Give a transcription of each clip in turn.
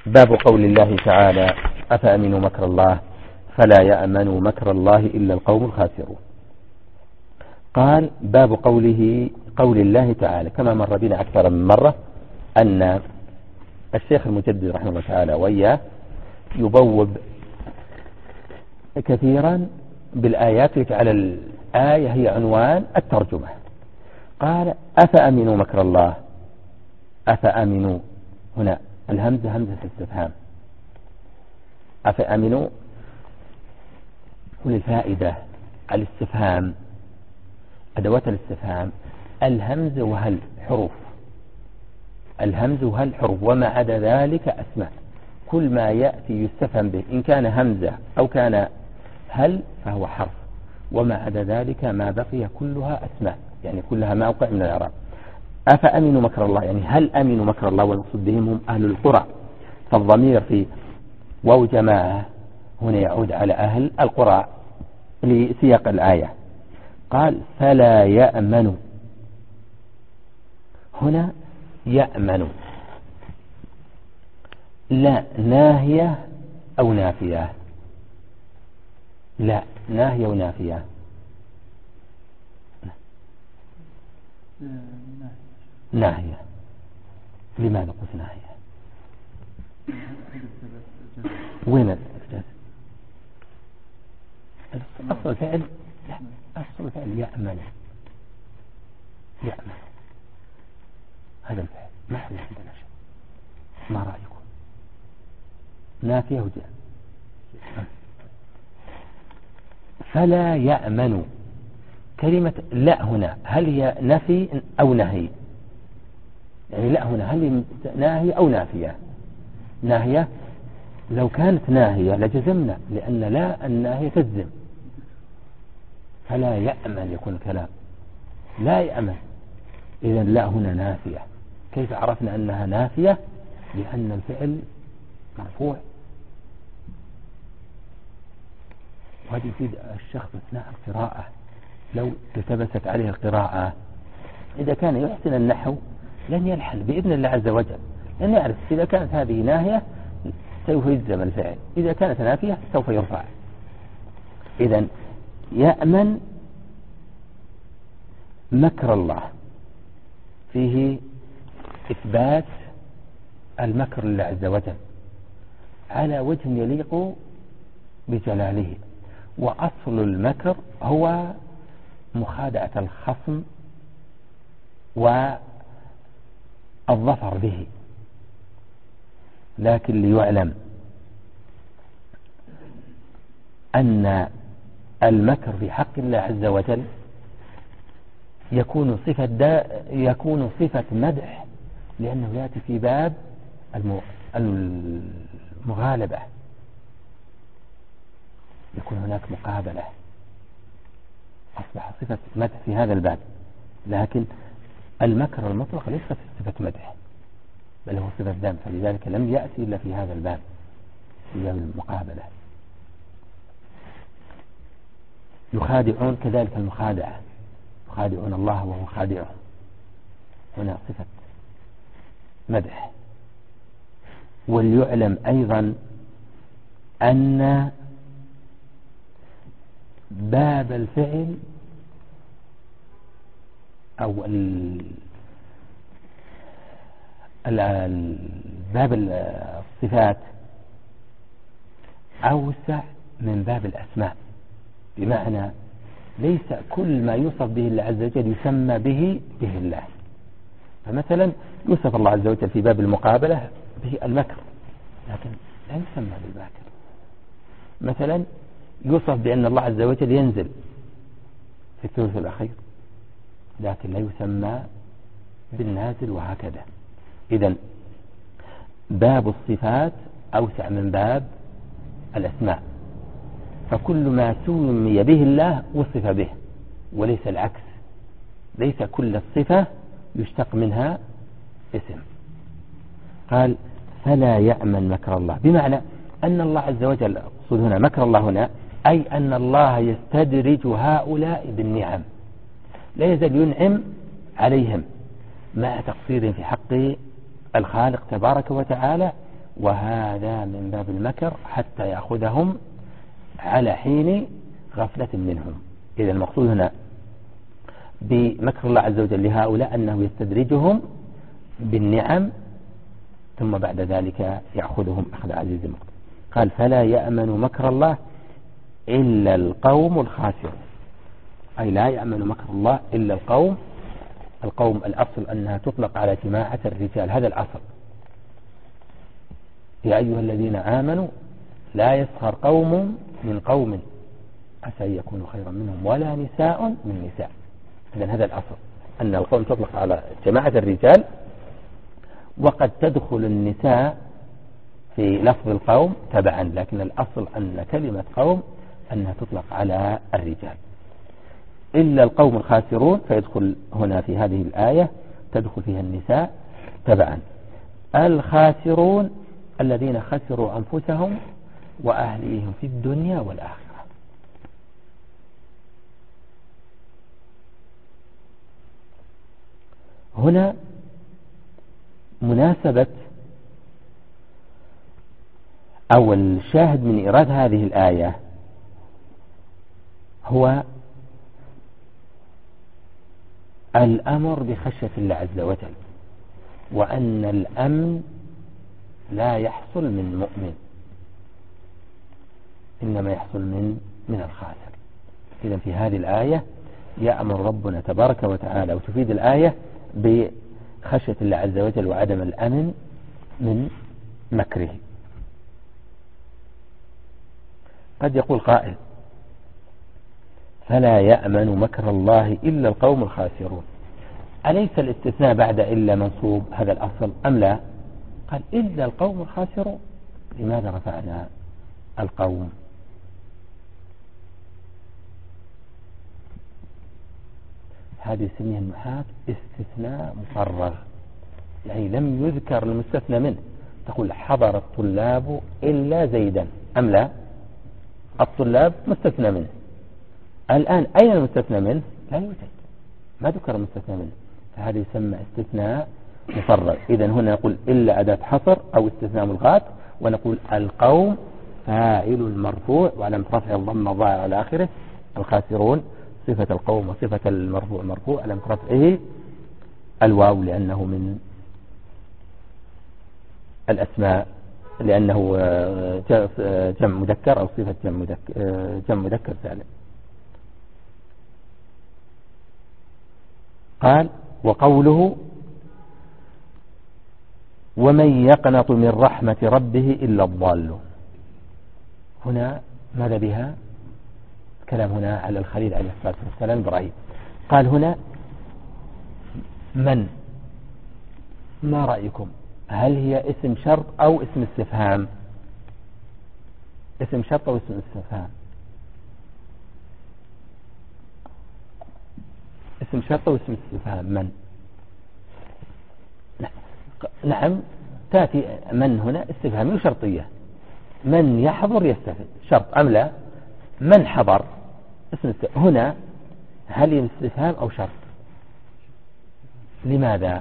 باب قول الله تعالى أفأمنوا مكر الله فلا يأمن مكر الله إلا القوم الخاسرون. قال باب قول الله تعالى، كما مر بنا أكثر من مرة أن الشيخ المجدد رحمه الله تعالى وإياه يبوب كثيرا بالآيات ويجعل الآية هي عنوان الترجمة. قال أفأمنوا مكر الله، أفأمنوا هنا الهمزة همزة استفهام، أفأمنوا وللفائدة الاستفهام أدوات الاستفهام الهمز وهل حروف، الهمز وهل حروف، وما عدا ذلك أسماء. كل ما يأتي يستفهم به إن كان همزة أو كان هل فهو حرف، وما عدا ذلك ما بقي كلها أسماء، يعني كلها موقع من الإعراب. أفأمنوا مكر الله يعني هل أمنوا مكر الله، والمقصود بهم هم أهل القرى، فالضمير في واو جماعة هنا يعود على أهل القرى لسياق الآية. قال فلا يأمنوا، هنا يأمنوا لا ناهية أو نافية، لا ناهية ونافية، ناهية. لماذا قلت ناهية؟ وين الجزء؟ أصل الفعل، لا أصل الفعل يأمن، يأمن هذا الفعل ما حدث عندنا شيء. ما رأيكم؟ نافية وجاء. فلا يأمن، كلمة لا هنا هل هي نفي أو نهي؟ يعني لا هنا هل هي ناهية أو نافية؟ ناهية. لو كانت ناهية لجزمنا، لأن لا الناهية تجزم. فلا يأمن يكون كلام لا يأمن، إذا لا هنا نافية. كيف عرفنا أنها نافية؟ لأن الفعل مرفوع، وهذا يفيد الشخص أثناء القراءة لو التبست عليه القراءة. إذا كان يحسن النحو لن يلحن بإذن الله عز وجل، لن يعرف إذا كانت هذه ناهية سوف يجزم الفعل، إذا كانت نافية سوف يرفع. إذن يأمن مكر الله فيه إثبات المكر لله عز وجل على وجه يليق بجلاله. وأصل المكر هو مخادعة الخصم والظفر به، لكن ليعلم أن المكر في حق الله عز وجل يكون صفة مدح، لأنه يأتي في باب المغالبة، يكون هناك مقابلة، أصبح صفة مدح في هذا الباب. لكن المكر المطلق ليس صفة مدح، بل هو صفة ذم، فلذلك لم يأتي إلا في هذا الباب، في باب المقابلة. يخادعون كذلك المخادعة، يخادعون الله وهو خادعهم، هنا صفة مدح. وليعلم أيضا أن باب الفعل أو باب الصفات أوسع من باب الأسماء، بمعنى ليس كل ما يوصف به الله عز وجل يسمى به الله. فمثلا يوصف الله عز وجل في باب المقابلة به المكر، لكن لا يسمى بالمكر. مثلا يوصف بأن الله عز وجل ينزل في الثلث الأخير، لكن لا يسمى بالنازل، وهكذا. إذن باب الصفات أوسع من باب الأسماء، فكل ما سمي به الله وصف به، وليس العكس، ليس كل الصفة يشتق منها اسم. قال فلا يأمن مكر الله، بمعنى أن الله عز وجل، أقصد هنا مكر الله هنا أي أن الله يستدرج هؤلاء بالنعم، لا يزال ينعم عليهم مع تقصير في حق الخالق تبارك وتعالى، وهذا من باب المكر حتى يأخذهم على حين غفلة منهم. إذا المقصود هنا بمكر الله عز وجل لهؤلاء أنه يستدرجهم بالنعم ثم بعد ذلك يأخذهم أخذ عزيز مقتدر. قال فلا يأمن مكر الله إلا القوم الخاسرون، أي لا يأمن مكر الله إلا القوم الأصل أنها تطلق على جماعة الرجال، هذا الأصل. يا أيها الذين آمنوا لا يسخر قوم من قوم عسى أن يكونوا خيرا منهم ولا نساء من نساء. إذن هذا الأصل أن القوم تطلق على جماعة الرجال، وقد تدخل النساء في لفظ القوم تبعا، لكن الأصل أن كلمة قوم أنها تطلق على الرجال. إلا القوم الخاسرون، فيدخل هنا في هذه الآية تدخل فيها النساء تبعا. الخاسرون الذين خسروا أنفسهم وأهليهم في الدنيا والآخرة. هنا مناسبة أو الشاهد من إيراد هذه الآية هو الأمر بخشية الله عز وجل، وأن الأمن لا يحصل من مؤمن، إنما يحصل من الخاسر. إذن في هذه الآية يأمر ربنا تبارك وتعالى، وتفيد الآية بخشية الله عز وجل وعدم الأمن من مكره. قد يقول قائل فلا يأمن مكر الله إلا القوم الخاسرون، أليس الاستثناء بعد إلا منصوب هذا الأصل أم لا؟ قال إلا القوم الخاسرون. لماذا رفعنا القوم؟ هذه سميها النحاة استثناء مفرغ، يعني لم يذكر المستثنى منه. تقول حضر الطلاب إلا زيدا أم لا؟ الطلاب مستثنى منه. الآن أين المستثنى منه؟ لا يوجد، ما ذكر المستثنى منه، فهذا يسمى استثناء مفرغ. إذن هنا نقول إلا أداة حصر أو استثناء ملغاة، ونقول القوم فاعل المرفوع وعلامة رفعه الضمة الظاهرة على آخره، الخاسرون صفة القوم وصفة المرفوع مرفوع علامة رفعه الواو لأنه من الأسماء، لأنه جمع مذكر أو صفة جمع مذكر سالم. قال وقوله ومن يقنط من رحمة ربه إلا الضالون، هنا ماذا بها؟ كلام هنا على الخليل عليه الصلاة والسلام إبراهيم. قال هنا من، ما رأيكم؟ هل هي اسم شرط أو اسم استفهام؟ اسم شرط أو اسم استفهام؟ اسم شرط أو اسم استفهام من؟ نعم تأتي من هنا استفهامية شرطية، من يحضر يستفد شرط أم لا؟ من حضر اسم هنا هل هي استفهام أو شرط؟ لماذا؟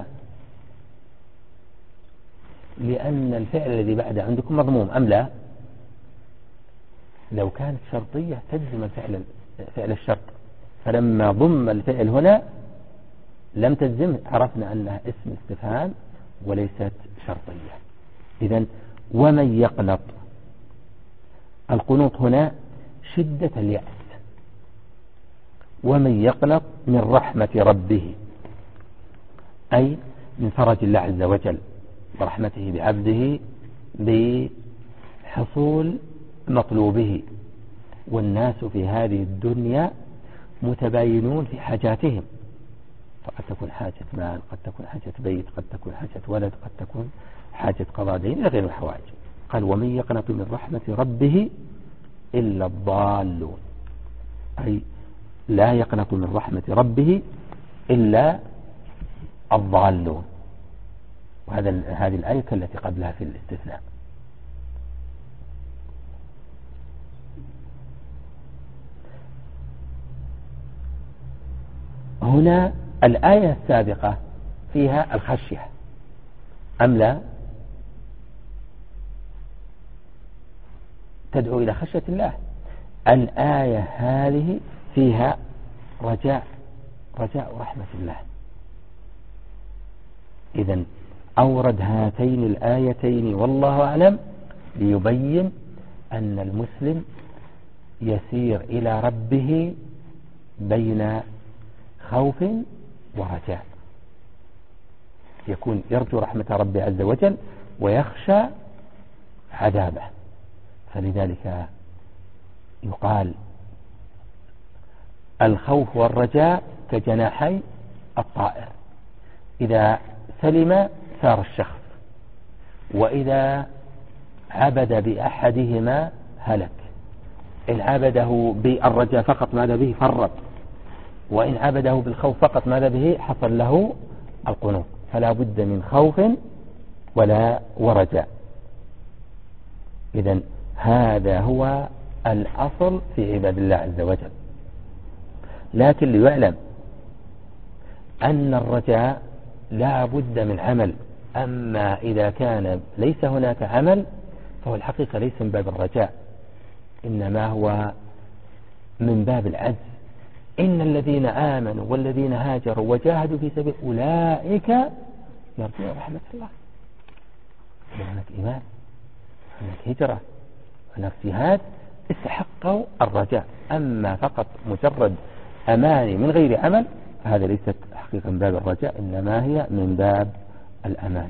لأن الفعل الذي بعده عندكم مضموم أم لا؟ لو كانت شرطية تجزم فعل الشرط، فلما ضم الفعل هنا لم تجزم، عرفنا أنها اسم استفهام وليست شرطية. إذن ومن يقنط، القنوط هنا شدة اليأس، ومن يقنط من رحمة ربه أي من فرج الله عز وجل ورحمته بعبده بحصول مطلوبه. والناس في هذه الدنيا متباينون في حاجاتهم، فقد تكون حاجة مال، قد تكون حاجة بيت، قد تكون حاجة ولد، قد تكون حاجة قضاء دين إلى غير الحوائج. قال ومن يقنط من رحمة ربه إلا الضالون، أي لا يقنط من رحمة ربه إلا الضالون. هذه الآية التي قبلها في الاستثناء. هنا الآية السابقة فيها الخشية أم لا؟ تدعو إلى خشية الله. الآية هذه فيها رجاء رحمة الله. إذن أورد هاتين الآيتين والله أعلم ليبين أن المسلم يسير إلى ربه بين خوف ورجاء، يكون يرجو رحمة ربه عز وجل ويخشى عذابه. فلذلك يقال الخوف والرجاء كجناحي الطائر، إذا سلم سار الشخص، وإذا عبد بأحدهما هلك. إن عبده بالرجاء فقط ماذا به؟ فرط. وإن عبده بالخوف فقط ماذا به؟ حصل له القنوط. فلا بد من خوف ولا ورجاء. إذن هذا هو الأصل في عباد الله عز وجل. لكن ليعلم أن الرجاء لا بد من عمل. أما إذا كان ليس هناك عمل فهو الحقيقة ليس من باب الرجاء، إنما هو من باب العجز. إن الذين آمنوا والذين هاجروا وجاهدوا في سبيل أولئك يرجون رحمة الله. هناك إيمان، هناك هجرة، هناك جهاد، استحقوا الرجاء. أما فقط مجرد أماني من غير عمل هذا ليست حقيقة من باب الرجاء، إنما هي من باب الأمان.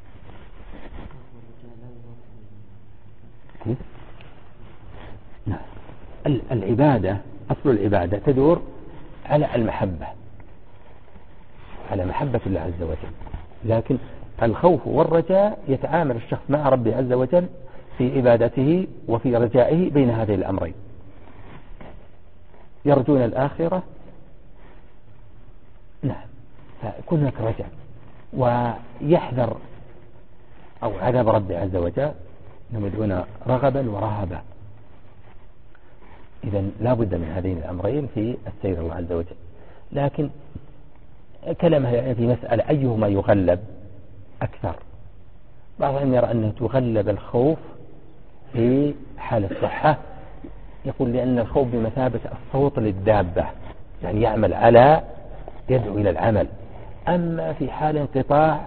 نعم. العبادة، أصل العبادة تدور على المحبة، على محبة الله عز وجل. لكن الخوف والرجاء يتعامل الشخص مع ربه عز وجل في عبادته وفي رجائه بين هذين الأمرين. يرجون الآخرة، نعم، فيكون هناك رجاء، ويحذر أو عذاب ربه عز وجل، إنهم يدعون رغبا ورهبا. إذن لا بد من هذين الأمرين في السير الله عز وجل. لكن كلامها في مسألة أيهما يغلب أكثر. بعضهم يرى أنه تغلب الخوف في حال الصحة، يقول لأن الخوف بمثابة الصوت للدابة، يعني يعمل على يدعو إلى العمل. أما في حال انقطاع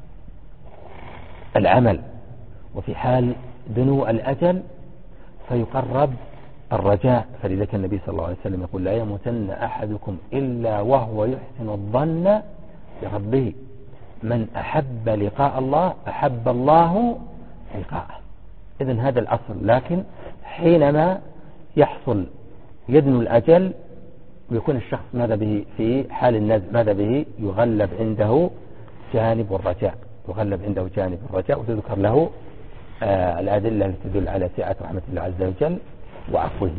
العمل وفي حال دنو الأجل فيقرب الرجاء. فلذلك النبي صلى الله عليه وسلم يقول لا يموتن أحدكم إلا وهو يحسن الظن بربه، من أحب لقاء الله أحب الله لقاءه. إذن هذا الأصل. لكن حينما يحصل يدنو الأجل ويكون الشخص ماذا به في حال النزع، ماذا به؟ يغلب عنده جانب الرجاء، يغلب عنده جانب الرجاء، وتذكر له الأدلة التي تدل على سعة رحمة الله عز وجل وعفوه.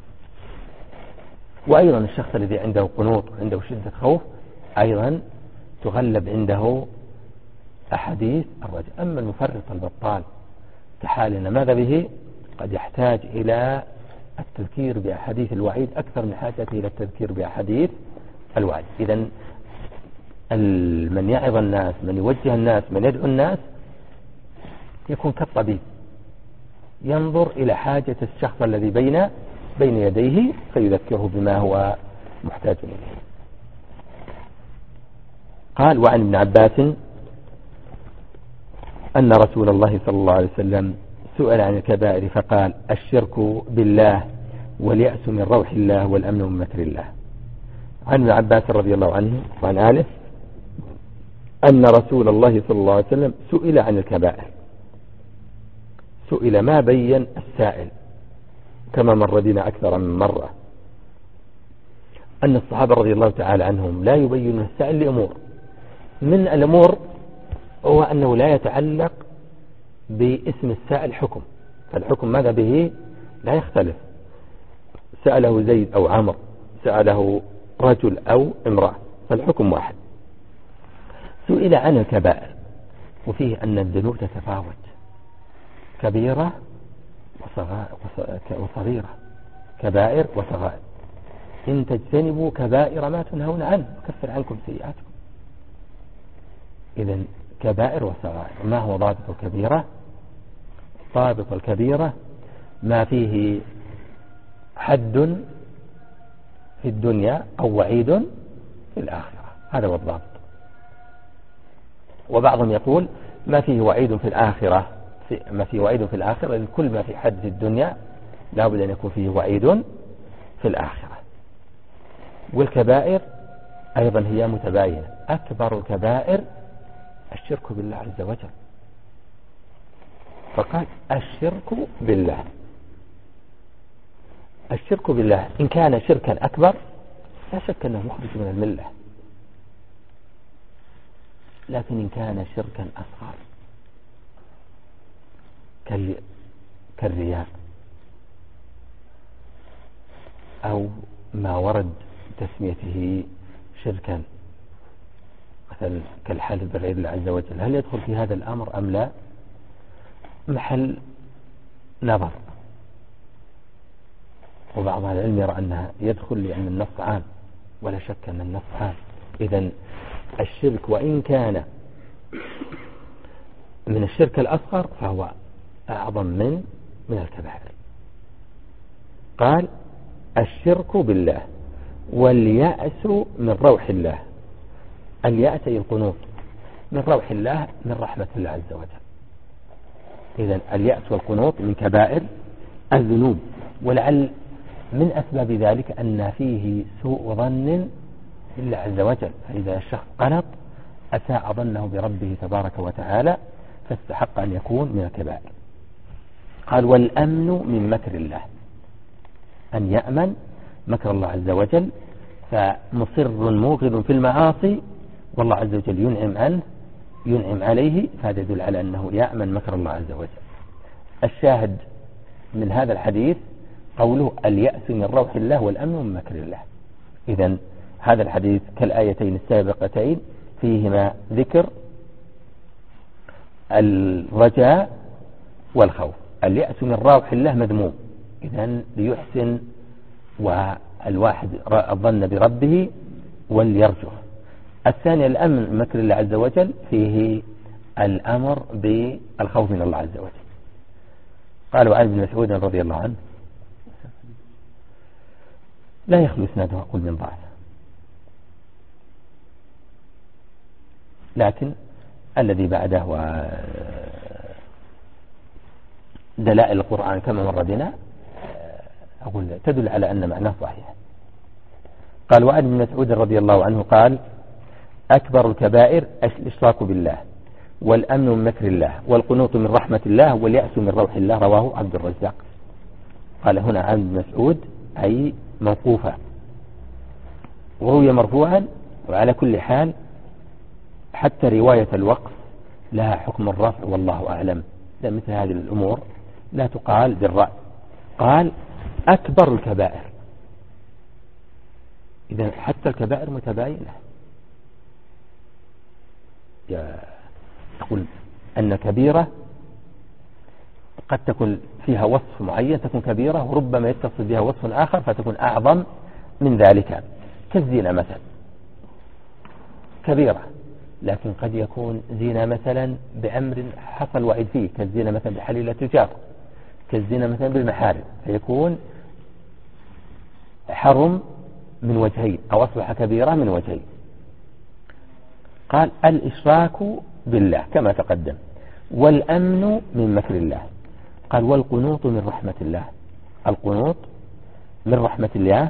وأيضا الشخص الذي عنده قنوط وعنده شدة خوف أيضا تغلب عنده أحاديث الرجاء. أما المفرط البطال كحالنا ماذا به؟ قد يحتاج إلى التذكير بأحاديث الوعيد أكثر من حاجته إلى التذكير بأحاديث الوعيد. إذن من يعظ الناس، من يوجه الناس، من يدعو الناس يكون كالطبيب ينظر إلى حاجة الشخص الذي بين يديه فيذكره بما هو محتاج إليه. قال وعن ابن عباس أن رسول الله صلى الله عليه وسلم سئل عن الكبائر فقال الشرك بالله واليأس من روح الله والأمن من مكر الله. عن ابن عباس رضي الله عنه وعن آله أن رسول الله صلى الله عليه وسلم سئل عن الكبائر. سئل ما بين السائل كما مر بنا أكثر من مرة أن الصحابة رضي الله تعالى عنهم لا يبين السائل لأمور. من الأمور هو أنه لا يتعلق باسم السائل حكم، فالحكم ماذا به لا يختلف، سأله زيد أو عمر، سأله رجل أو امرأة، فالحكم واحد. سئل عن الكبائر وفيه أن الذنوب تتفاوت، كبيرة وصغيرة، كبائر وصغائر. إن تجتنبوا كبائر ما تنهون عنه كفر عنكم سيئاتكم. إذن كبائر وصغائر. ما هو ضابط الكبيرة؟ ضابط الكبيرة ما فيه حد في الدنيا أو وعيد في الآخرة، هذا هو الضابط. وبعضهم يقول ما فيه وعيد في الآخرة، ما فيه وعيد في الآخرة، لأن كل ما في حد في الدنيا لا بد أن يكون فيه وعيد في الآخرة. والكبائر أيضا هي متباينة. أكبر الكبائر الشرك بالله عز وجل، فقال الشرك بالله. الشرك بالله إن كان شركا أكبر لا شك أنه مخرج من الملة، لكن إن كان شركا أصغر كالرياء أو ما ورد تسميته شركا، مثلا كالحلف بغير الله عز وجل، هل يدخل في هذا الأمر أم لا؟ محل نظر. وبعض أهل العلم يرى أنها يدخل لأن النص عام، ولا شك أن النص عام. إذن الشرك وإن كان من الشرك الأصغر فهو أعظم من الكبائر. قال الشرك بالله واليأس من روح الله. اليأس أي القنوط من روح الله، من رحمة الله عز وجل. إذن اليأس والقنوط من كبائر الذنوب، ولعل من أسباب ذلك أن فيه سوء ظن بالله عز وجل، فإذا الشخص قنط أساء ظنه بربه تبارك وتعالى فاستحق أن يكون من الكبائر. قال والأمن من مكر الله، أن يأمن مكر الله عز وجل، فمصر موغل في المعاصي والله عز وجل ينعم عليه، فهذا يدل على أنه يأمن مكر الله عز وجل. الشاهد من هذا الحديث قوله اليأس من روح الله والأمن من مكر الله. إذن هذا الحديث كالآيتين السابقتين فيهما ذكر الرجاء والخوف. اليأس من روح الله مذموم، إذن ليحسن والواحد الظن بربه وليرجو. الثاني الأمن من مكر الله عز وجل، فيه الأمر بالخوف من الله عز وجل. قال وعن ابن مسعود رضي الله عنه لا يخلو اسناده أقول من ضعف، لكن الذي بعده ودلائل القرآن كما مر بنا أقول تدل على أن معناه صحيح. قال وعن ابن مسعود رضي الله عنه قال أكبر الكبائر الإشراك بالله والأمن من مكر الله والقنوط من رحمة الله واليأس من روح الله، رواه عبد الرزاق. قال هنا عن ابن مسعود أي موقوفا، وروي مرفوعا، وعلى كل حال حتى رواية الوقف لها حكم الرفع والله أعلم، لأن مثل هذه الأمور لا تقال بالرأي. قال أكبر الكبائر، إذن حتى الكبائر متباينة. تقول أن كبيرة قد تكون فيها وصف معين تكون كبيرة، وربما يتصل بها وصف آخر فتكون أعظم من ذلك، كالزنا مثلا كبيرة، لكن قد يكون زنا مثلا بأمر حصل وعيد فيه، كالزنا مثلا بحليلة تجار، كالزنا مثلا بالمحارم، فيكون حرم من وجهين أو أصبح كبيرة من وجهين. قال الإشراك بالله كما تقدم، والأمن من مكر الله. قال والقنوط من رحمة الله، القنوط من رحمة الله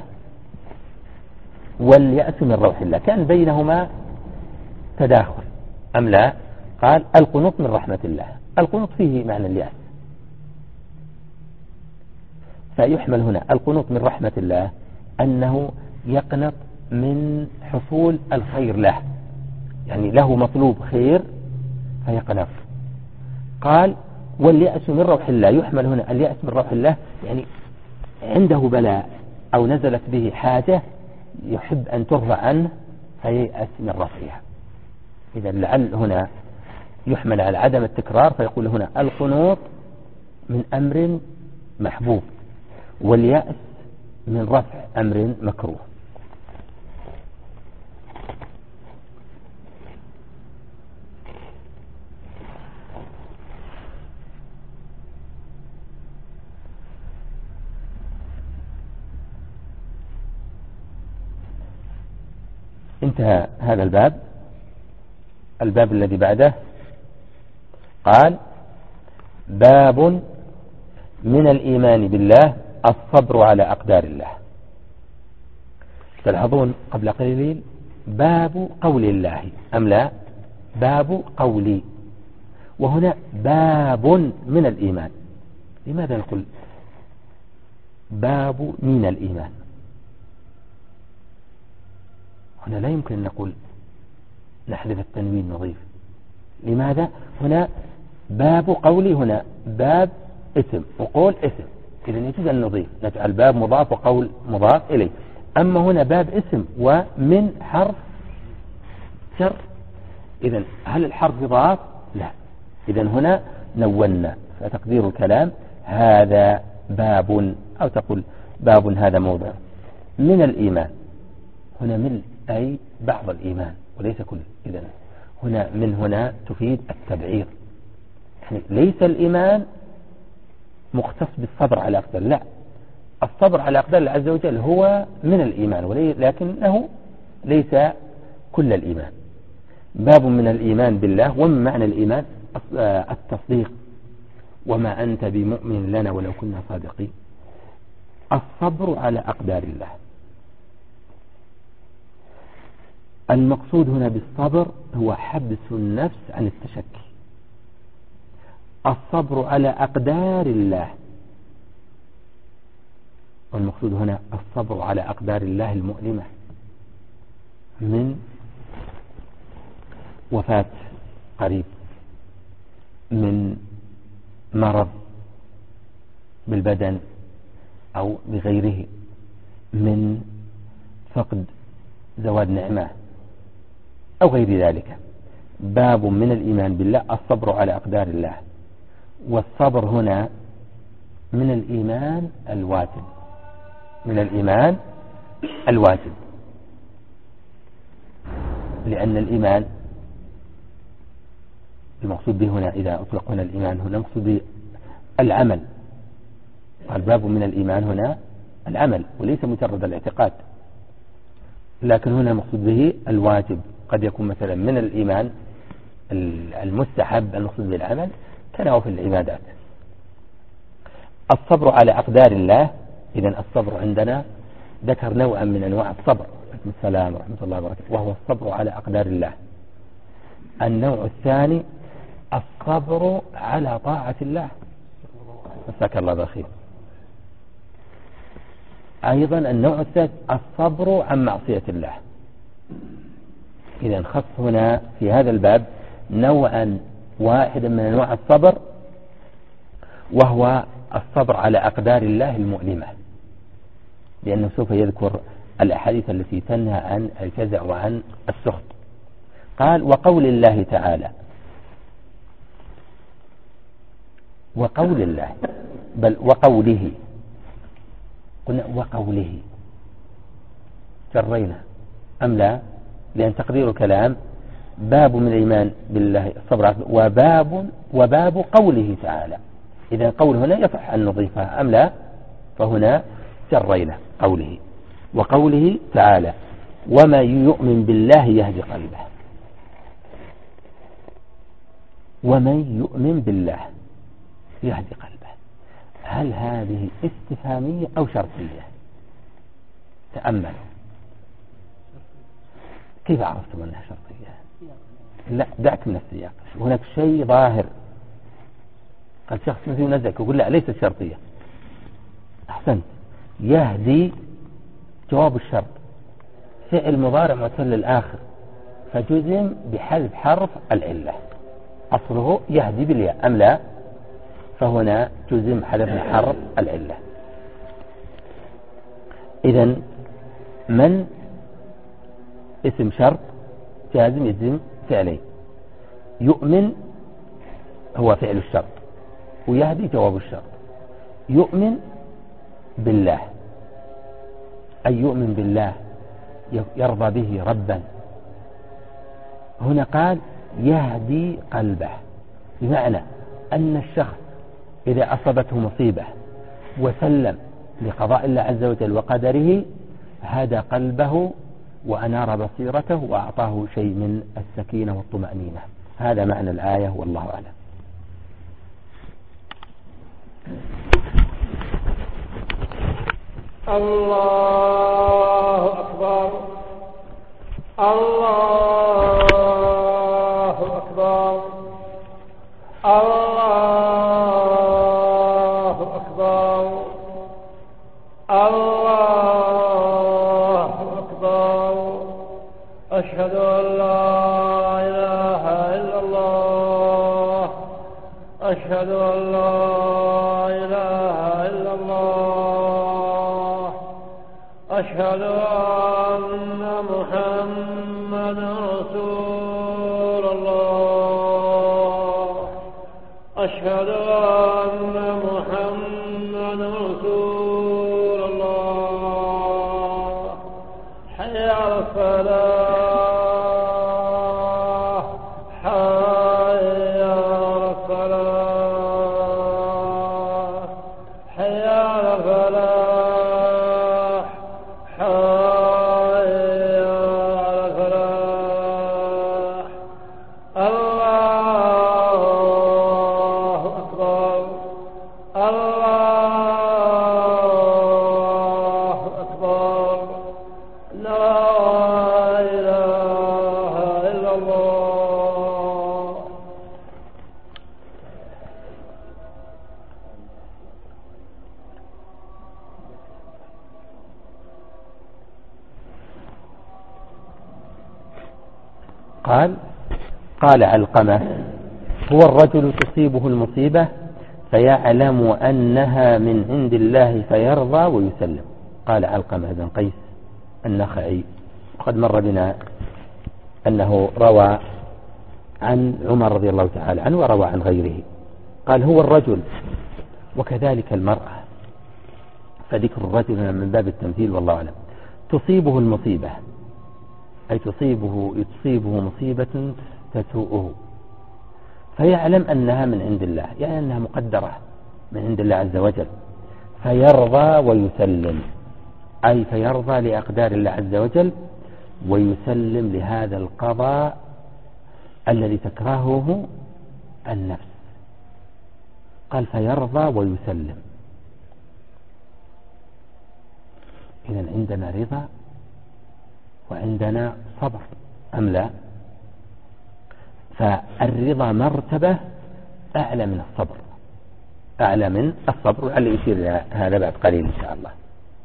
واليأس من روح الله، كان بينهما تداخل أم لا؟ قال القنوط من رحمة الله، القنوط فيه معنى اليأس، فيحمل هنا القنوط من رحمة الله أنه يقنط من حصول الخير له، يعني له مطلوب خير فيقنط. قال واليأس من روح الله، يحمل هنا اليأس من روح الله يعني عنده بلاء أو نزلت به حاجة يحب أن ترفع عنه فييأس من رفعها. إذا لعل هنا يحمل على عدم التكرار، فيقول هنا القنوط من أمر محبوب واليأس من رفع أمر مكروه. انتهى هذا الباب. الباب الذي بعده قال باب من الإيمان بالله الصبر على أقدار الله. تلاحظون قبل قليل باب قول الله أم لا؟ باب قولي، وهنا باب من الإيمان. لماذا نقول باب من الإيمان؟ هنا لا يمكن أن نقول نحذف التنوين نضيف. لماذا؟ هنا باب قولي، هنا باب اسم وقول اسم، إذن يجوز أن نضيف، نجعل باب مضاف وقول مضاف إليه. أما هنا باب اسم ومن حرف شر، إذن هل الحرف يضاف؟ لا. إذن هنا نونا، فتقدير الكلام هذا باب، أو تقول باب هذا موضع من الإيمان. هنا من أي بعض الإيمان وليس كل. إذن هنا من هنا تفيد التبعير، يعني ليس الإيمان مختص بالصبر على أقدار، لا، الصبر على أقدار الله عز وجل هو من الإيمان، لكنه ليس كل الإيمان. باب من الإيمان بالله، ومن معنى الإيمان التصديق، وما أنت بمؤمن لنا ولو كنا صادقين. الصبر على أقدار الله، المقصود هنا بالصبر هو حبس النفس عن التشكي. الصبر على أقدار الله، والمقصود هنا الصبر على أقدار الله المؤلمة، من وفاة قريب، من مرض بالبدن أو بغيره، من فقد زوال نعمة أو غير ذلك. باب من الإيمان بالله الصبر على أقدار الله. والصبر هنا من الإيمان الواجب، من الإيمان الواجب، لأن الإيمان المقصود به هنا إذا أطلق هنا الإيمان هنا مقصود به العمل. الباب من الإيمان هنا العمل وليس مجرد الاعتقاد، لكن هنا المقصود به الواجب. قد يكون مثلا من الإيمان المستحب المقصود به العمل كنوافل العبادات. الصبر على أقدار الله، إذن الصبر عندنا ذكر نوعا من أنواع الصبر، عليكم السلام ورحمة الله وبركاته، وهو الصبر على أقدار الله. النوع الثاني الصبر على طاعة الله، مساك الله بالخير. أيضا النوع الثالث الصبر عن معصية الله. إذن خص هنا في هذا الباب نوعا واحدا من أنواع الصبر، وهو الصبر على أقدار الله المؤلمة، لأنه سوف يذكر الأحاديث التي تنهى عن الجزع وعن السخط. قال وقول الله تعالى، وقول الله، بل وقوله، قلنا وقوله جرينا أم لا؟ لأن تقدير الكلام باب من الإيمان بالله الصبر، وباب قوله تعالى. إذا قول هنا يصح أن نضيفها أم لا؟ فهنا جرينا قوله. وقوله تعالى ومن يؤمن بالله يهدي قلبه. ومن يؤمن بالله يهدي قلبه، هل هذه استفهامية أو شرطية؟ تأملوا. كيف عرفتم أنها شرطية؟ لا، دعك من السياق. هناك شيء ظاهر، قد شخص مثل نزك يقول لا ليست شرطية. أحسنت. يهدي جواب الشرط، فعل مضارع معتل الآخر، فجزم بحذف حرف العلة. أصله يهدي بالياء أم لا؟ فهنا جزم حذف حرف العلة. إذن من اسم شرط جازم يجزم فعلين، يؤمن هو فعل الشرط، ويهدي جواب الشرط. يؤمن بالله أي يؤمن بالله يرضى به ربا. هنا قال يهدي قلبه، بمعنى أن الشخص إذا أصابته مصيبة وسلم لقضاء الله عز وجل وقدره هدى قلبه وأنار بصيرته وأعطاه شيء من السكينة والطمأنينة. هذا معنى الآية والله أعلم. الله أكبر الله أكبر الله أكبر الله أكبر. أشهد أن لا إله إلا الله أشهد أن لا إله إلا الله أشهد أن محمدا رسول الله أشهد أن محمدا رسول الله. حي على الصلاة حي على الصلاة حي على الفلاح حي على الفلاح. الله أكبر الله أكبر. لا إله إلا الله. قال علقمة: هو الرجل تصيبه المصيبة فيعلم أنها من عند الله فيرضى ويسلم. قال علقمة بن قيس النخعي، وقد مر بنا أنه روى عن عمر رضي الله تعالى عنه وروى عن غيره. قال: هو الرجل وكذلك المرأة، فذكر الرجل من باب التمثيل والله أعلم. تصيبه المصيبة أي تصيبه مصيبة تسوءه، فيعلم أنها من عند الله، يعني أنها مقدرة من عند الله عز وجل، فيرضى ويسلم، أي فيرضى لأقدار الله عز وجل ويسلم لهذا القضاء الذي تكرهه النفس. قال: فيرضى ويسلم. إذن عندنا رضا وعندنا صبر أم لا؟ فالرضا مرتبة أعلى من الصبر، ولعل يشير إلى هذا بعد قليل إن شاء الله.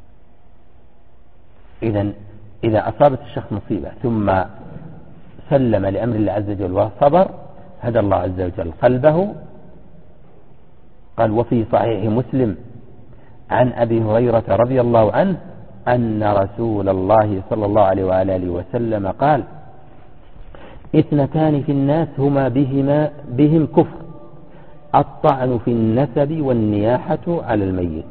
إذن إذا أصابت الشخص مصيبة ثم سلم لأمر الله عز وجل وصبر، هدى الله عز وجل قلبه. قال: وفي صحيح مسلم عن أبي هريرة رضي الله عنه أن رسول الله صلى الله عليه وآله وسلم قال: اثنتان في الناس هما بهم كفر، الطعن في النسب والنياحة على الميت.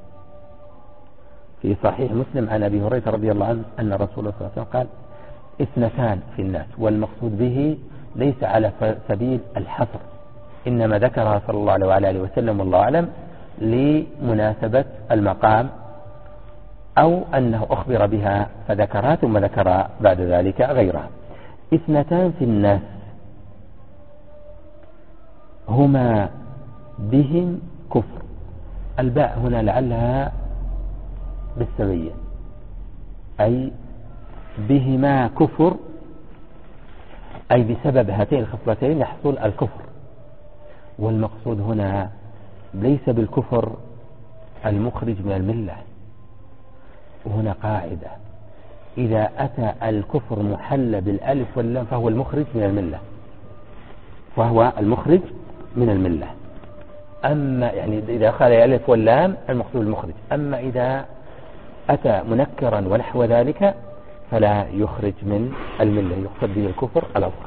في صحيح مسلم عن أبي هريرة رضي الله عنه أن رسول الله صلى الله عليه وسلم قال: اثنتان في الناس، والمقصود به ليس على سبيل الحصر، إنما ذكرها صلى الله عليه وآله وسلم والله أعلم لمناسبة المقام، أو أنه أخبر بها فذكرها ثم ذكر بعد ذلك غيرها. اثنتان في الناس هما بهم كفر، الباء هنا لعلها بالسبية، أي بهما كفر، أي بسبب هاتين الخصلتين يحصل الكفر. والمقصود هنا ليس بالكفر المخرج من الملة. وهنا قاعدة: إذا أتى الكفر محل بالألف واللام فهو المخرج من الملة، أما يعني إذا قال الألف واللام المقصود المخرج، أما إذا أتى منكرا ونحو ذلك فلا يخرج من الملة، يقصد به الكفر الأصغر.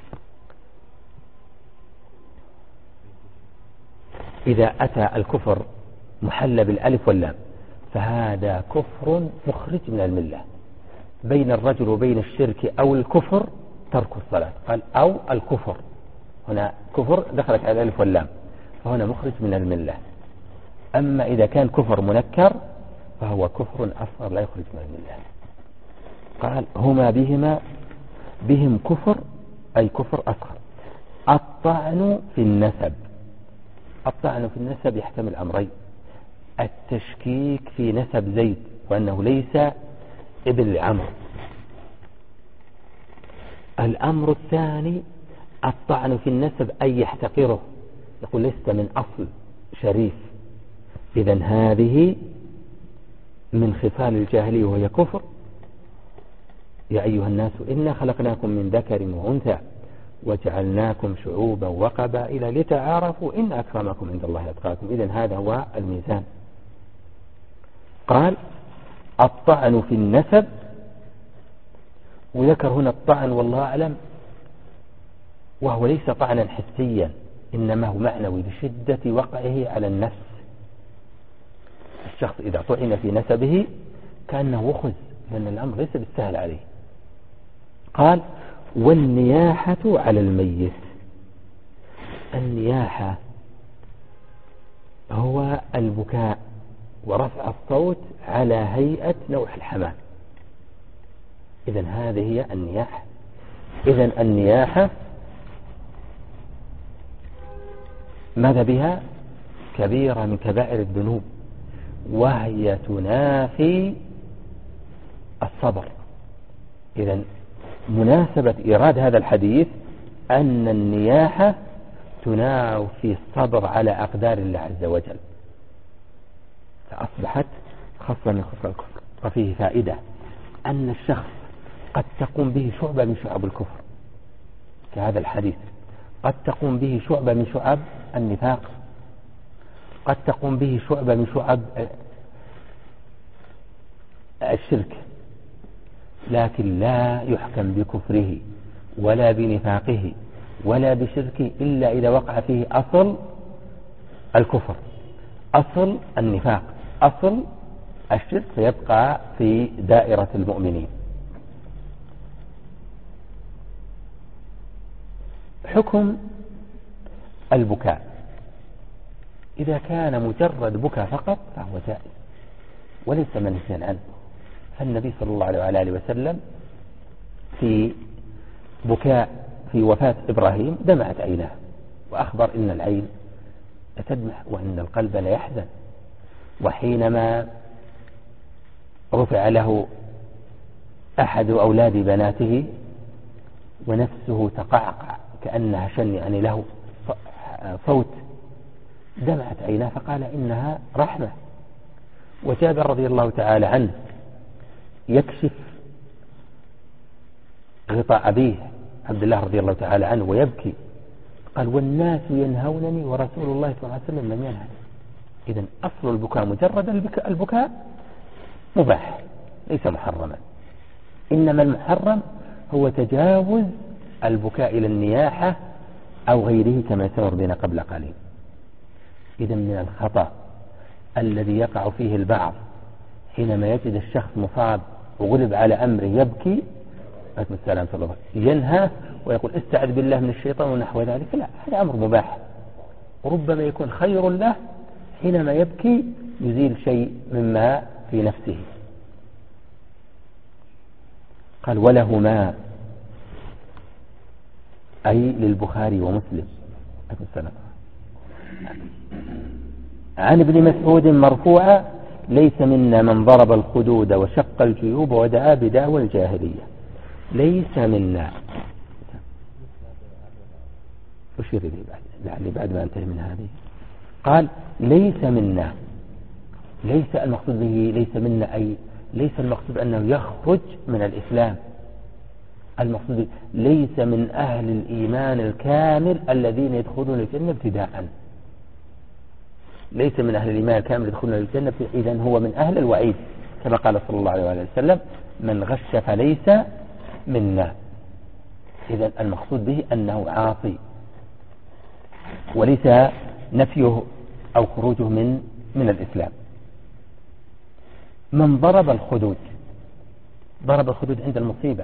إذا أتى الكفر محل بالألف واللام فهذا كفر مخرج من الملة. بين الرجل وبين الشرك أو الكفر ترك الصلاة، قال أو الكفر، هنا كفر دخلت على الألف واللام فهنا مخرج من الملة. أما إذا كان كفر منكر فهو كفر أصغر لا يخرج من الملة. قال هما بهم كفر، أي كفر أصغر. الطعن في النسب، الطعن في النسب يحتمل أمرين: التشكيك في نسب زيد وأنه ليس ابن لعمرو. الأمر الثاني الطعن في النسب أي يحتقره، يقول لست من أصل شريف، إذن هذه من خصال الجاهلية وهي كفر. يا أيها الناس إنا خلقناكم من ذكر وأنثى وجعلناكم شعوبا وقبائل لتعارفوا إن أكرمكم عند الله أتقاكم. إذن هذا هو الميزان. قال الطعن في النسب، وذكر هنا الطعن والله أعلم وهو ليس طعنا حسيا إنما هو معنوي لشدة وقعه على النفس. الشخص إذا طعن في نسبه كأنه وخز، لأن الأمر ليس بالسهل عليه. قال والنياحة على الميت. النياحة هو البكاء ورفع الصوت على هيئة نوح الحمام. إذن هذه هي النياحة. إذن النياحة ماذا بها؟ كبيرة من كبائر الذنوب، وهي تنافي الصبر. إذن مناسبة إيراد هذا الحديث أن النياحة تنافي الصبر على أقدار الله عز وجل، فأصبحت خاصة من خصال الكفر. وفيه فائدة أن الشخص قد تقوم به شعبة من شعب الكفر كهذا الحديث، قد تقوم به شعبة من شعب النفاق، قد تقوم به شعبة من شعب الشرك، لكن لا يحكم بكفره ولا بنفاقه ولا بشركه إلا إذا وقع فيه أصل الكفر، أصل النفاق، أصل الشرك، فيبقى في دائرة المؤمنين. حكم البكاء إذا كان مجرد بكاء فقط فهو جائز وليس منهيا عنه. فالنبي صلى الله عليه وسلم في بكاء في وفاة إبراهيم دمعت عيناه، وأخبر إن العين تدمع وإن القلب لا يحزن. وحينما رفع له أحد أولاد بناته ونفسه تقعقع كأنها شن، يعني له صوت، دمعت عيناه فقال إنها رحمة. وجابر رضي الله تعالى عنه يكشف غطاء أبيه عبد الله رضي الله تعالى عنه ويبكي، قال والناس ينهونني ورسول الله صلى الله عليه وسلم لم ينهني. إذن أصل البكاء مجرد البكاء مباح ليس محرما، إنما المحرم هو تجاوز البكاء إلى النياحة أو غيره كما سمر بنا قبل قليل. إذن من الخطأ الذي يقع فيه البعض حينما يجد الشخص مصاب وغلب على أمره يبكي عليكم السلام صلى الله عليه وسلم، ينهى ويقول استعذ بالله من الشيطان ونحو ذلك. لا، هذا أمر مباح، وربما يكون خير له حينما يبكي يزيل شيء مما في نفسه. قال ولهما أي للبخاري ومسلم عليكم السلام عن ابن مسعود مرفوعا ليس منا من ضرب الخدود وشق الجيوب ودعا بدعوى الجاهلية. ليس منا، أشير إليه لعلي بعد ما انتهي من هذه. قال ليس منا، ليس المقصود به ليس منا أي ليس المقصود أنه يخرج من الإسلام، المقصود ليس من أهل الإيمان الكامل الذين يدخلون الجنة ابتداء، ليس من أهل الإيمان الكامل يدخلون الجنة، إذن هو من أهل الوعيد كما قال صلى الله عليه وسلم من غش فليس منا. إذن المقصود به أنه عاصي وليس نفيه أو خروجه من الإسلام. من ضرب الخدود، ضرب الخدود عند المصيبة،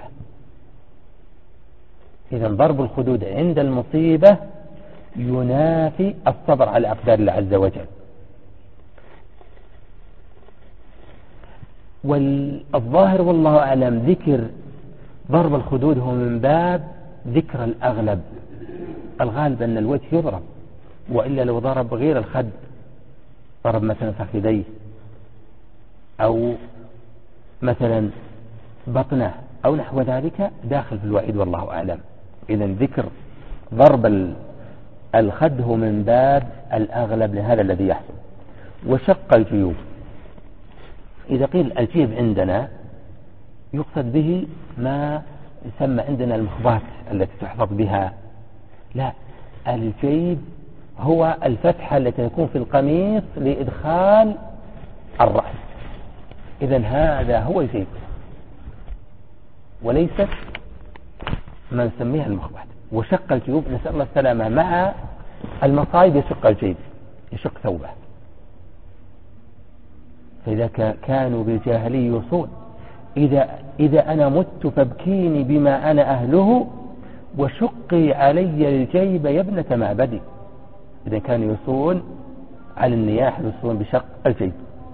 إذن ضرب الخدود عند المصيبة ينافي الصبر على أقدار الله عز وجل. والظاهر والله أعلم ذكر ضرب الخدود هو من باب ذكر الأغلب. الغالب أن الوجه يضرب، وإلا لو ضرب غير الخد، ضرب مثلا فخذيه أو مثلا بطنه أو نحو ذلك داخل في الوعيد والله أعلم. إذن ذكر ضرب الخد هو من باب الأغلب لهذا الذي يحصل. وشق الجيوب، إذا قيل الجيب عندنا يقصد به ما يسمى عندنا المخبات التي تحفظ بها، لا، الجيب هو الفتحة التي تكون في القميص لإدخال الرأس. إذن هذا هو الجيب وليست ما نسميها المخبات. وشق الجيوب نسأل الله السلامة، مع المصايب يشق الجيب، يشق ثوبه. فإذا كانوا بالجاهلية يوصون إذا أنا مت فابكيني بما أنا أهله وشقي علي الجيب يا ابنة معبدي. إذا كانوا يوصون على النياح يوصون بشق الجيب.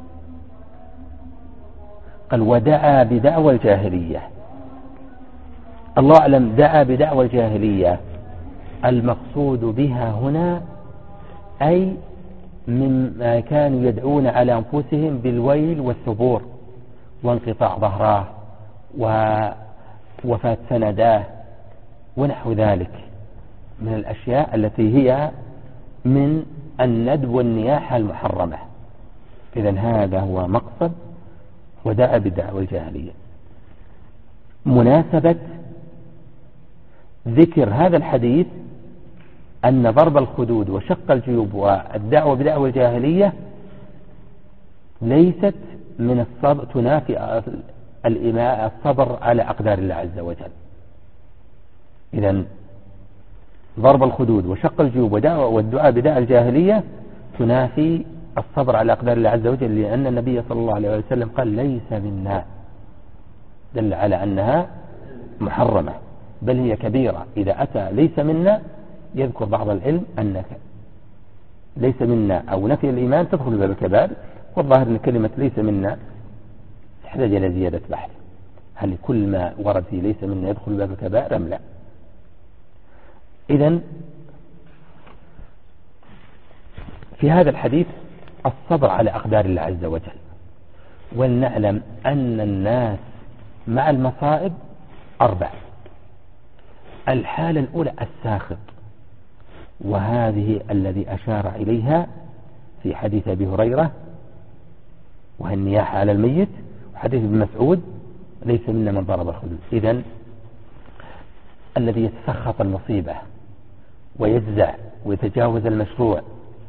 قال ودعا بدعوى الجاهلية. الله أعلم دعا بدعوى الجاهلية المقصود بها هنا أي مما كانوا يدعون على أنفسهم بالويل والثبور وانقطاع ظهراه ووفاة سنداه ونحو ذلك من الأشياء التي هي من الندب والنياحة المحرمة. إذن هذا هو مقصد ودعا بدعوى الجاهلية. مناسبة ذكر هذا الحديث أن ضرب الخدود وشق الجيوب والدعوة بدعوى الجاهلية ليست من الصبر، تنافي الصبر على أقدار الله عز وجل. إذن ضرب الخدود وشق الجيوب والدعاء بدعوى الجاهلية تنافي الصبر على أقدار الله عز وجل، لأن النبي صلى الله عليه وسلم قال ليس منا، دل على أنها محرمة بل هي كبيرة. إذا أتى ليس منا يذكر بعض العلم أنك ليس منا أو نفي الإيمان تدخل باب الكبائر، والظاهر أن كلمة ليس منا تحتاج إلى زيادة بحث، هل كل ما ورد فيه ليس منا يدخل باب الكبائر أم لا؟ إذن في هذا الحديث الصبر على أقدار الله عز وجل. ولنعلم أن الناس مع المصائب 4. الحالة الأولى الساخط، وهذه الذي أشار إليها في حديث أبي هريرة وهي النياحة على الميت، وحديث ابن مسعود ليس منا من ضرب الخدود. إذن الذي يتسخط المصيبة ويجزع ويتجاوز المشروع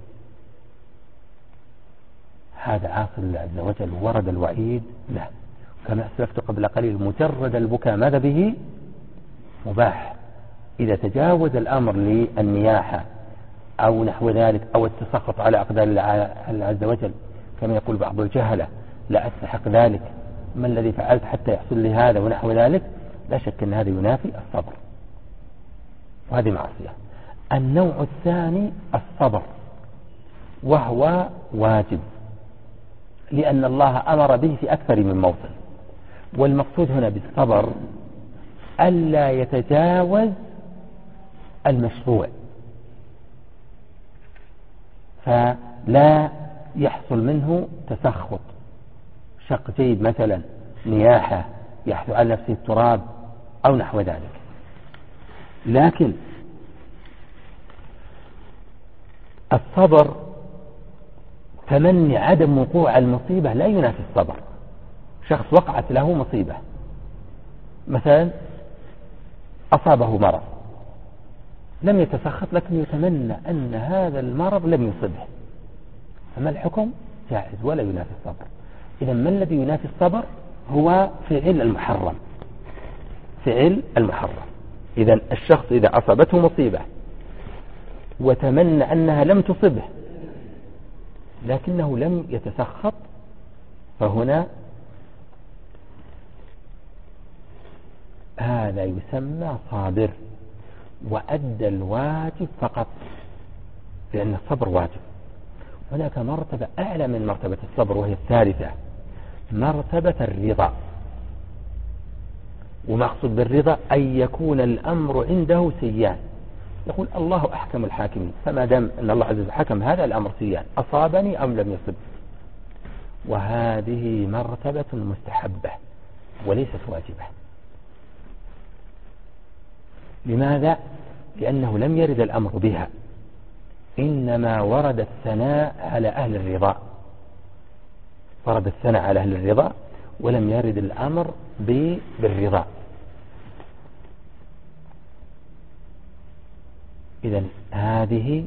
هذا عاصي لله عز وجل، ورد الوعيد له. كما أسلفت قبل قليل مجرد البكاء ماذا به مباح، إذا تجاوز الأمر للنياحة أو نحو ذلك أو التسخط على أقدار الله عز وجل، كما يقول بعض الجهلة لا أستحق ذلك، ما الذي فعلت حتى يحصل لي هذا ونحو ذلك، لا شك أن هذا ينافي الصبر، وهذه معصية. النوع الثاني الصبر، وهو واجب، لأن الله أمر به في أكثر من موطن. والمقصود هنا بالصبر ألا يتجاوز المشروع، فلا يحصل منه تسخط، شق جيب مثلا، نياحة، يحثو على نفسه التراب أو نحو ذلك. لكن الصبر تمني عدم وقوع المصيبة لا ينافي الصبر. شخص وقعت له مصيبة مثلا أصابه مرض، لم يتسخط لكن يتمنى أن هذا المرض لم يصبه، فما الحكم؟ جائز ولا ينافي الصبر. إذا ما الذي ينافي الصبر؟ هو فعل المحرم، فعل المحرم. إذا الشخص إذا أصابته مصيبة وتمنى أنها لم تصبه لكنه لم يتسخط، فهنا هذا يسمى صابر وأدى الواجب فقط، لأن الصبر واجب. هناك مرتبة أعلى من مرتبة الصبر وهي الثالثة، مرتبة الرضا. ومقصود بالرضا أن يكون الأمر عنده سيان، يقول الله أحكم الحاكمين، فما دام أن الله عز وجل حكم هذا الأمر سيان، أصابني أم لم يصب. وهذه مرتبة مستحبة وليست واجبة. لماذا؟ لأنه لم يرد الأمر بها، إنما ورد الثناء على أهل الرضا، ورد الثناء على أهل الرضا ولم يرد الأمر بالرضا. إذن هذه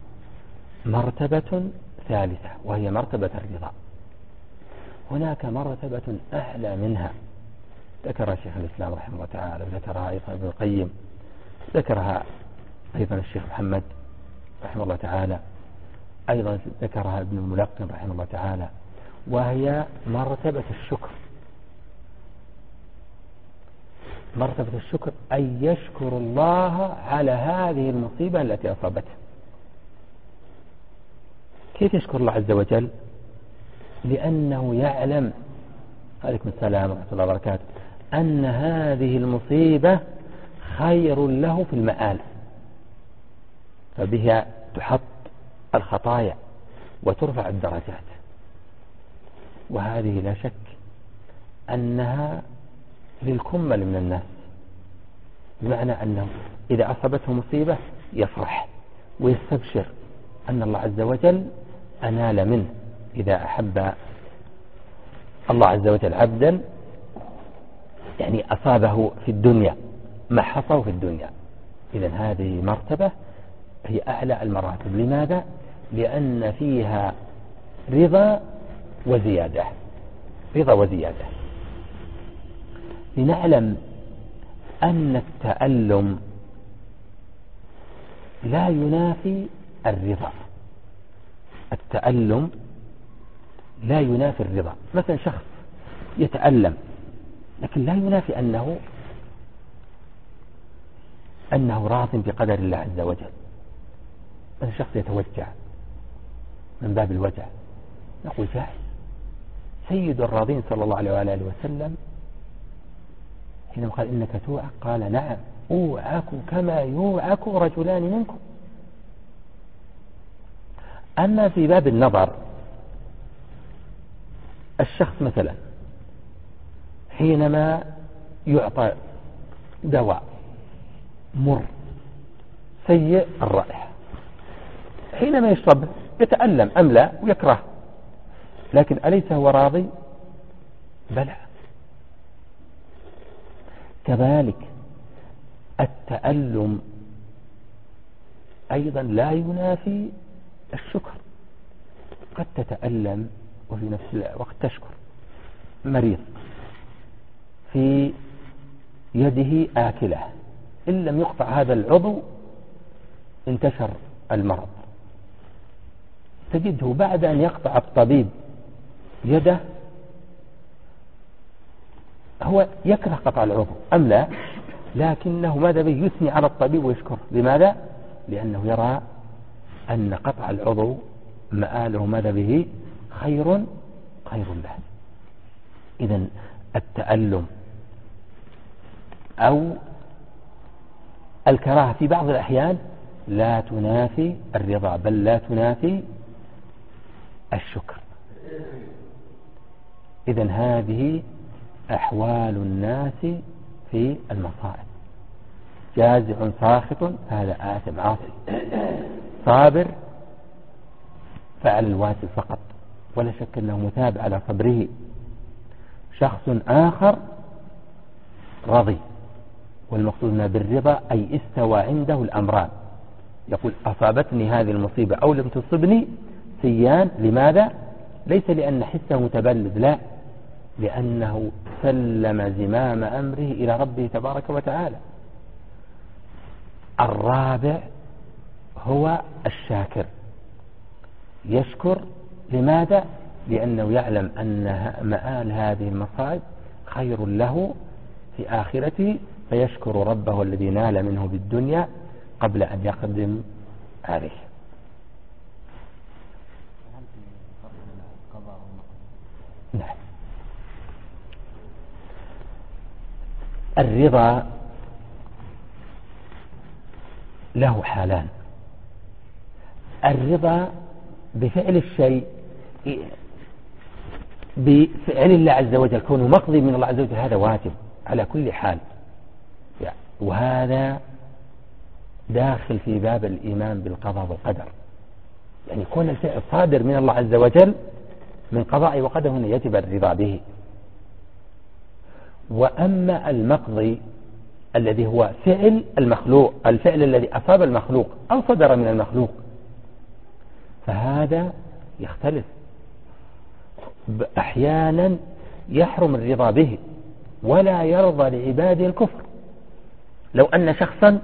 مرتبة ثالثة وهي مرتبة الرضا. هناك مرتبة أعلى منها ذكرها شيخ الإسلام رحمه الله تعالى، ذكرها أيضا ابن القيم، ذكرها أيضا الشيخ محمد رحمه الله تعالى، أيضا ذكرها ابن الملقن رحمه الله تعالى، وهي مرتبة الشكر. مرتبة الشكر أن يشكر الله على هذه المصيبة التي أصابته. كيف يشكر الله عز وجل؟ لأنه يعلم، عليكم السلام ورحمة الله وبركاته، أن هذه المصيبة خير له في المآل، فبها تحط الخطايا وترفع الدرجات. وهذه لا شك أنها للكمل من الناس، بمعنى أنه إذا أصابته مصيبة يفرح ويستبشر أن الله عز وجل أنال منه. إذا أحب الله عز وجل عبدا يعني أصابه في الدنيا ما حصوا في الدنيا. إذن هذه مرتبة هي أعلى المراتب. لماذا؟ لأن فيها رضا وزيادة، رضا وزيادة. لنعلم أن التألم لا ينافي الرضا، التألم لا ينافي الرضا. مثلا شخص يتألم لكن لا ينافي أنه راض بقدر الله عز وجل. مثلا شخص يتوجع من باب الوجع، نقول جائز. سيد الراضين صلى الله عليه وآله وسلم حينما قال إنك توعك قال نعم أوعك كما يوعك رجلان منكم. أما في باب النظر، الشخص مثلا حينما يعطى دواء مر سيء الرائحة، حينما يشرب يتألم أم لا ويكره، لكن أليس هو راضي؟ بلى. كذلك التألم أيضا لا ينافي الشكر. قد تتألم وفي نفس الوقت تشكر. مريض في يده آكلة، إن لم يقطع هذا العضو انتشر المرض، تجده بعد أن يقطع الطبيب يده هو يكره قطع العضو أم لا، لكنه ماذا به يثني على الطبيب ويشكر. لماذا؟ لأنه يرى أن قطع العضو مآله ماذا به خير له. إذن التألم أو الكراهة في بعض الأحيان لا تنافي الرضا، بل لا تنافي الشكر. إذن هذه أحوال الناس في المصائب. جازع ساخط هذا آثم عاصي، صابر فعل الواجب فقط ولا شك أنه مثاب على صبره. شخص آخر رضي، والمقصود بالرضا أي استوى عنده الأمران، يقول أصابتني هذه المصيبة أو لم تصبني سيان. لماذا؟ ليس لأن حسه متبلد، لا، لأنه سلم زمام أمره إلى ربه تبارك وتعالى. الرابع هو الشاكر، يشكر. لماذا؟ لأنه يعلم أن مآل هذه المصائب خير له في آخرته، فيشكر ربه الذي نال منه بالدنيا قبل أن يقدم عليه. نعم. الرضا له حالان. الرضا بفعل الشيء، بفعل الله عز وجل، كونه مقضي من الله عز وجل، هذا واجب على كل حال، وهذا داخل في باب الإيمان بالقضاء والقدر. يعني يكون الفعل صادر من الله عز وجل من قضاء وقدر، هنا يجب الرضا به. وأما المقضي الذي هو فعل المخلوق، الفعل الذي أصاب المخلوق أو صدر من المخلوق، فهذا يختلف. أحيانا يحرم الرضا به ولا يرضى لعباده الكفر. لو أن شخصا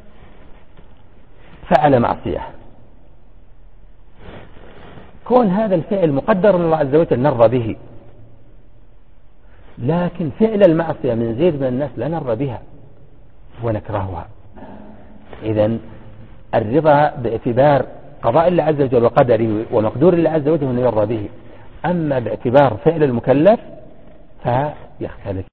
فعل معصية، كون هذا الفعل مقدر من الله عز وجل نرضى به، لكن فعل المعصية من زيد من الناس لا نرضى بها ونكرهها. إذن الرضا باعتبار قضاء الله عز وجل وقدره ومقدور الله عز وجل أنه يرضى به، أما باعتبار فعل المكلف فيختلف.